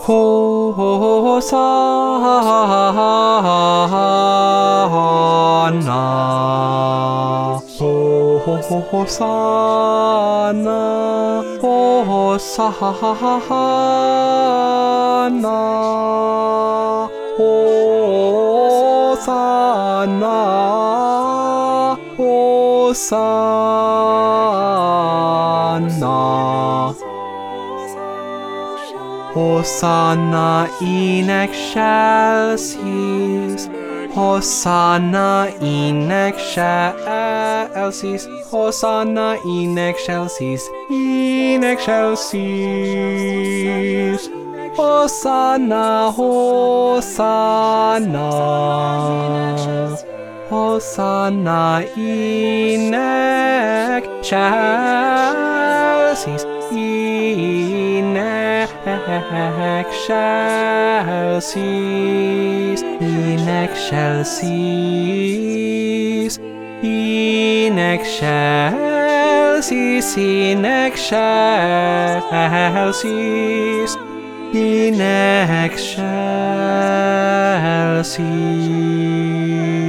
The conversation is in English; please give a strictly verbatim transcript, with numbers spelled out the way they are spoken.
Hosanna, Hosanna, Hosanna, Hosanna, Hosanna. Hosanna in excelsis, Hosanna in excelsis, Hosanna in excelsis, in excelsis. Hosanna, Hosanna, Hosanna in excelsis, in excelsis, in excelsis, in excelsis, in excelsis, in excelsis.